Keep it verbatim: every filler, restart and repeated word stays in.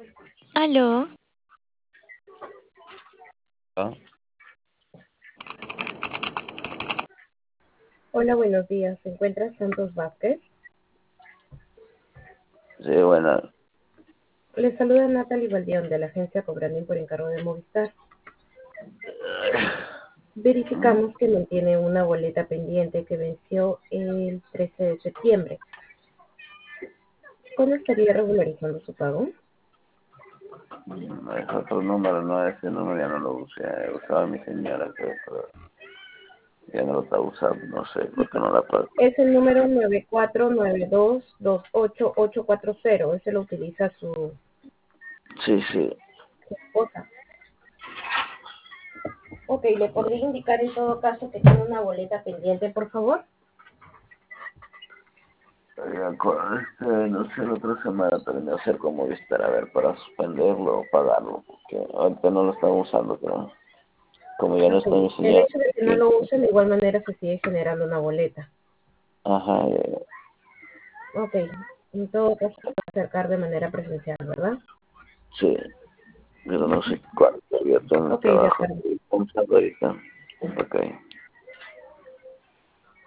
Aló, Ah, Hola, buenos días. ¿Se encuentra Santos Vázquez? sí, bueno, Le saluda Natalie Valdeón de la agencia Cobrandín por encargo de Movistar. mm, Verificamos que mantiene una boleta pendiente que venció el trece de septiembre. ¿Cuándo estaría regularizando su pago? es otro número, no, ese número ya no lo usé, usaba mi señora, creo, pero ya no lo está usando, no sé, por qué no la pago. Es el número nueve cuatro nueve dos dos ocho ocho cuatro cero. Ese lo utiliza su Sí, sí, esposa. Ok, ¿le podría indicar en todo caso que tiene una boleta pendiente, por favor? ya con este, no sé, la otra semana terminé de hacer como Movistar, a ver, para suspenderlo o pagarlo, porque ahorita no lo están usando, pero como ya no Ok, está mi el señora, hecho de que no sí, lo use, de igual manera se sigue generando una boleta. ajá, ya, Ok, en todo caso, va a acercar de manera presencial, ¿verdad? sí, pero no sé cuánto, yo tengo Ok, de trabajo, acuerdo. estoy pensando ahorita, ok.